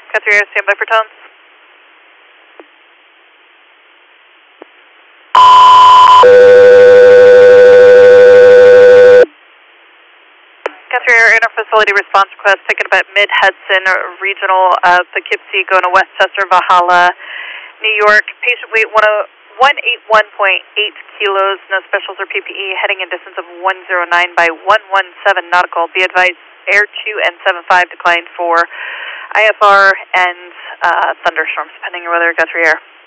Guthrie Air, standby for tones. Guthrie Air, inter-facility response request, taken about mid-Hudson Regional, Poughkeepsie, going to Westchester, Valhalla, New York. Patient weight 181.8 kilos, no specials or PPE, heading in distance of 109 by 117 nautical. Be advised, Air 2 and 75 declined for IFR and thunderstorms, pending your weather, Guthrie Air.